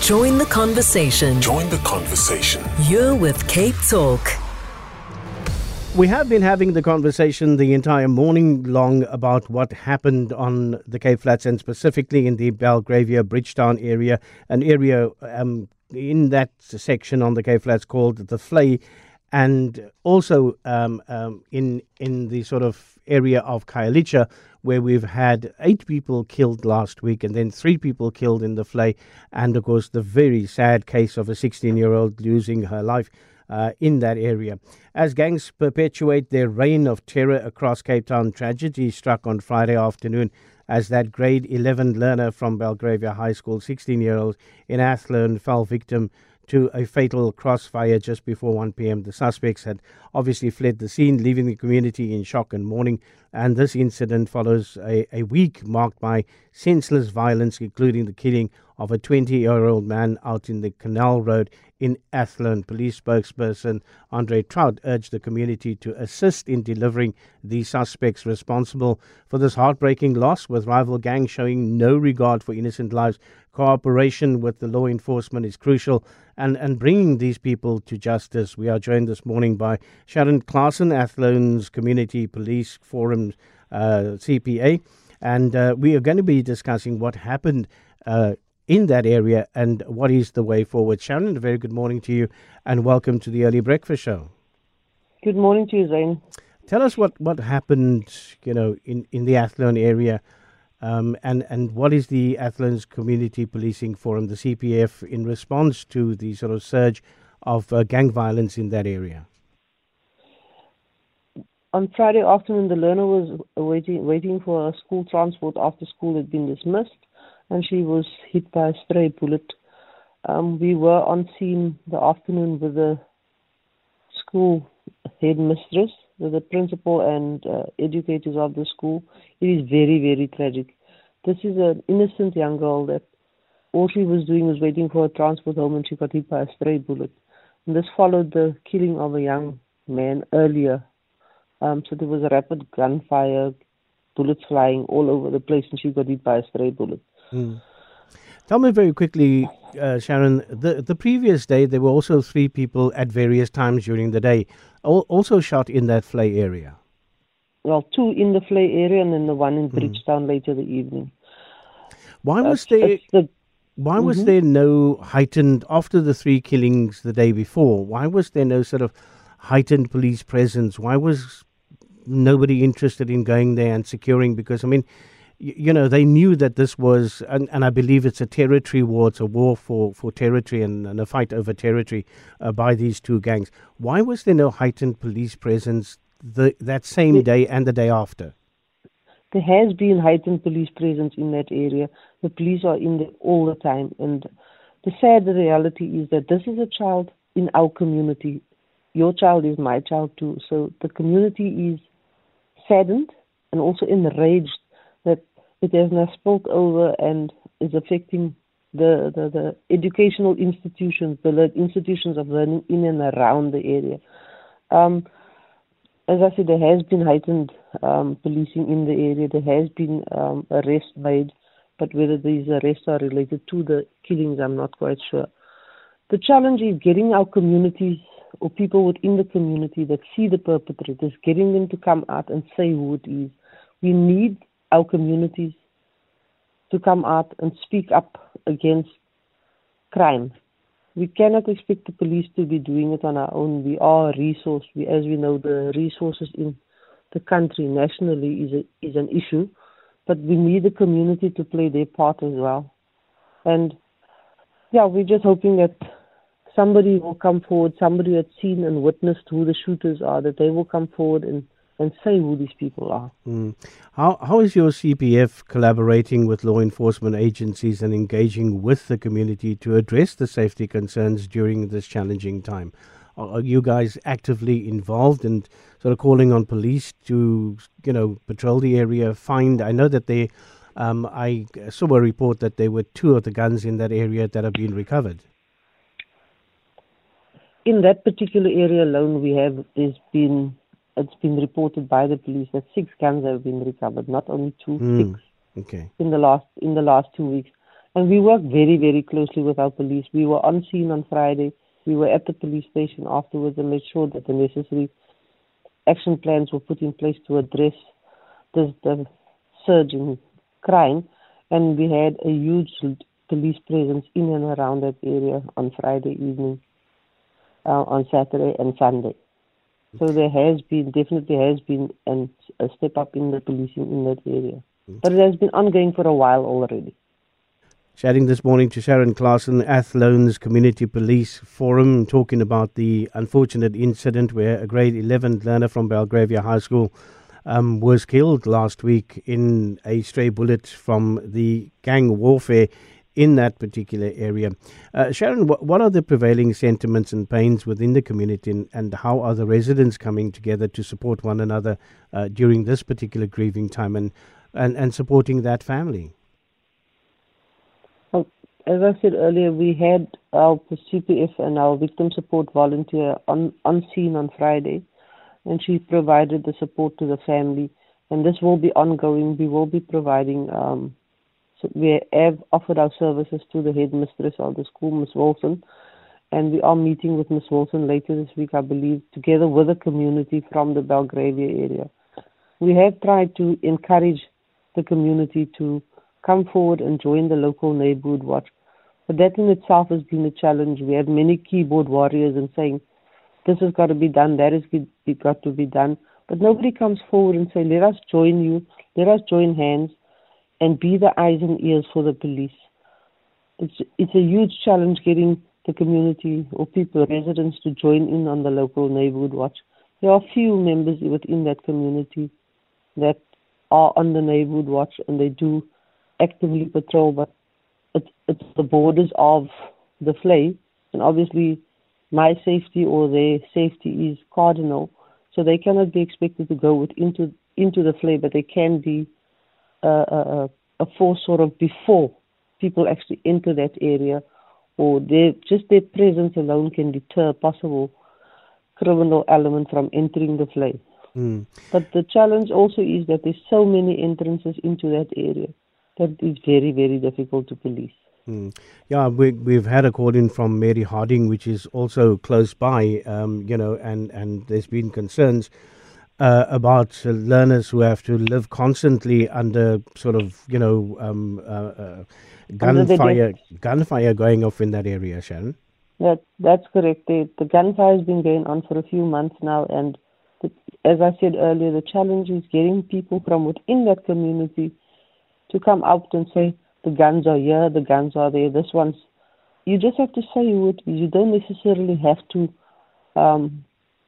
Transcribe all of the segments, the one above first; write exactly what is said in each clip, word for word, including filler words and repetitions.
Join the conversation. Join the conversation. You're with Cape Talk. We have been having the conversation the entire morning long about what happened on the Cape Flats and specifically in the Belgravia Bridgetown area, an area um, in that section on the Cape Flats called the Vlei, and also um, um, in in the sort of area of Khayelitsha, where we've had eight people killed last week and then three people killed in the Vlei, and of course the very sad case of a sixteen-year-old losing her life uh, in that area. As gangs perpetuate their reign of terror across Cape Town, tragedy struck on Friday afternoon as that grade eleven learner from Belgravia High School, sixteen-year-old in Athlone, fell victim to a fatal crossfire just before one p.m. The suspects had obviously fled the scene, leaving the community in shock and mourning. And this incident follows a, a week marked by senseless violence, including the killing of a twenty-year-old man out in the Canal Road in Athlone. Police spokesperson Andre Trout urged the community to assist in delivering the suspects responsible for this heartbreaking loss, with rival gangs showing no regard for innocent lives. Cooperation with the law enforcement is crucial, and, and bringing these people to justice. We are joined this morning by Sharon Claassen, Athlone's Community Police Forum uh, C P A, and uh, we are going to be discussing what happened uh, in that area and what is the way forward. Sharon, a very good morning to you, and welcome to the Early Breakfast Show. Good morning to you, Zane. Tell us what, what happened, you know, in, in the Athlone area. Um, and, and what is the Athlone's Community Policing Forum, the C P F, in response to the sort of surge of uh, gang violence in that area? On Friday afternoon, the learner was waiting waiting for a school transport after school had been dismissed, and she was hit by a stray bullet. Um, we were on scene the afternoon with the school headmistress, with the principal and uh, educators of the school. It is very, very tragic. This is an innocent young girl that all she was doing was waiting for a transport home, and she got hit by a stray bullet. And this followed the killing of a young man earlier. Um, so there was a rapid gunfire, bullets flying all over the place, and she got hit by a stray bullet. Mm. Tell me very quickly, uh, Sharon, the, the previous day there were also three people at various times during the day all, also shot in that Vlei area. Well, two in the Vlei area and then the one in Mm. Bridgetown later the evening. Why was That's- there that's the, why was Mhm. there no heightened, after the three killings the day before, why was there no sort of heightened police presence? Why was nobody interested in going there and securing? Because, I mean, you know, they knew that this was, and, and I believe it's a territory war, it's a war for, for territory and, and a fight over territory uh, by these two gangs. Why was there no heightened police presence the, that same The- day and the day after? There has been heightened police presence in that area. The police are in there all the time. And the sad reality is that this is a child in our community. Your child is my child too. So the community is saddened and also enraged that it has now spilled over and is affecting the, the, the educational institutions, the le- institutions of learning in and around the area. Um, as I said, there has been heightened um, policing in the area. There has been um, arrests made, but whether these arrests are related to the killings, I'm not quite sure. The challenge is getting our communities or people within the community that see the perpetrators, getting them to come out and say who it is. We need our communities to come out and speak up against crime. We cannot expect the police to be doing it on our own. We are a resource. We, as we know, the resources in the country nationally is a, is an issue, but we need the community to play their part as well. And yeah, we're just hoping that somebody will come forward, somebody that's seen and witnessed who the shooters are, that they will come forward and and say who these people are. Mm. How How is your C P F collaborating with law enforcement agencies and engaging with the community to address the safety concerns during this challenging time? Are, are you guys actively involved and sort of calling on police to, you know, patrol the area, find, I know that they, um, I saw a report that there were two of the guns in that area that have been recovered. In that particular area alone, we have, there's been, it's been reported by the police that six guns have been recovered, not only two, Mm. six Okay. in the last in the last two weeks. And we work very, very closely with our police. We were on scene on Friday. We were at the police station afterwards and made sure that the necessary action plans were put in place to address this, the surge in crime. And we had a huge police presence in and around that area on Friday evening, uh, on Saturday and Sunday. So there has been, definitely has been an, a step up in the policing in that area. But it has been ongoing for a while already. Chatting this morning to Sharon Clarkson, Athlone Community Police Forum, talking about the unfortunate incident where a grade eleven learner from Belgravia High School um, was killed last week in a stray bullet from the gang warfare in that particular area. Uh, Sharon, what, what are the prevailing sentiments and pains within the community, and, and how are the residents coming together to support one another uh, during this particular grieving time and, and, and supporting that family? As I said earlier, we had our C P F and our victim support volunteer on, on scene on Friday, and she provided the support to the family. And this will be ongoing. We will be providing, um, so we have offered our services to the headmistress of the school, Miss Wilson, and we are meeting with Miss Wilson later this week, I believe, together with the community from the Belgravia area. We have tried to encourage the community to come forward and join the local neighborhood watch. But that in itself has been a challenge. We have many keyboard warriors and saying, this has got to be done, that has got to be done. But nobody comes forward and say, let us join you, let us join hands and be the eyes and ears for the police. It's, it's a huge challenge getting the community or people, residents, to join in on the local neighborhood watch. There are few members within that community that are on the neighborhood watch and they do actively patrol, but it's, it's the borders of the flay, and obviously my safety or their safety is cardinal, so they cannot be expected to go with into into the flay, but they can be uh, a, a force sort of before people actually enter that area, or their, just their presence alone can deter possible criminal element from entering the flay. Mm. But the challenge also is that there's so many entrances into that area that is very, very difficult to police. Mm. Yeah, we, we've had a call in from Mary Harding, which is also close by, um, you know, and, and there's been concerns uh, about uh, learners who have to live constantly under sort of, you know, um, uh, uh, gunfire, gunfire going off in that area, Sharon. That, that's correct. The, the gunfire has been going on for a few months now, and the, as I said earlier, the challenge is getting people from within that community to come out and say, the guns are here, the guns are there, this one's... You just have to say it. You don't necessarily have to um,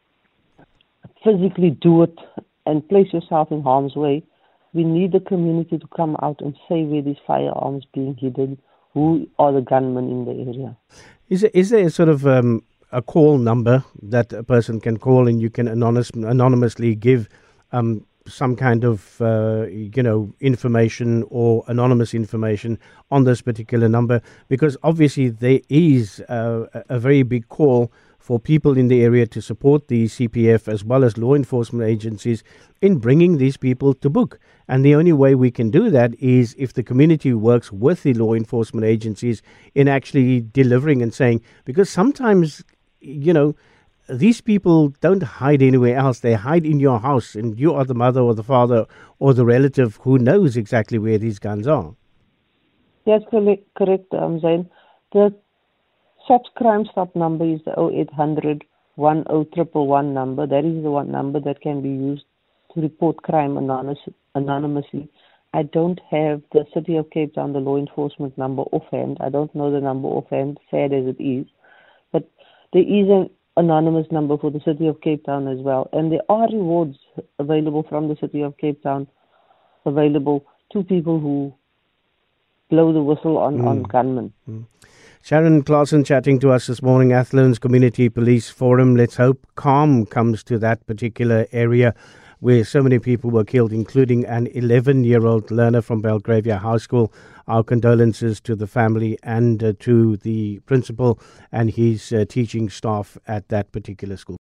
physically do it and place yourself in harm's way. We need the community to come out and say where these firearms being hidden, who are the gunmen in the area. Is there, is there a sort of um, a call number that a person can call and you can anonymous, anonymously give um, some kind of, uh, you know, information or anonymous information on this particular number? Because obviously there is uh, a very big call for people in the area to support the C P F as well as law enforcement agencies in bringing these people to book. And the only way we can do that is if the community works with the law enforcement agencies in actually delivering and saying, because sometimes, you know, these people don't hide anywhere else. They hide in your house, and you are the mother or the father or the relative who knows exactly where these guns are. Yes, correct, correct um, Zain. The S A P S Crime Stop number is the oh eight hundred, one oh one one one number. That is the one number that can be used to report crime anonymous, anonymously. I don't have the City of Cape Town, the law enforcement number offhand. I don't know the number offhand, sad as it is. But there is an anonymous number for the City of Cape Town as well. And there are rewards available from the City of Cape Town, available to people who blow the whistle on, mm. on gunmen. Mm. Sharon Clarkson chatting to us this morning, Athlone's Community Police Forum. Let's hope calm comes to that particular area where so many people were killed, including an eleven-year-old learner from Belgravia High School. Our condolences to the family and uh, to the principal and his uh, teaching staff at that particular school.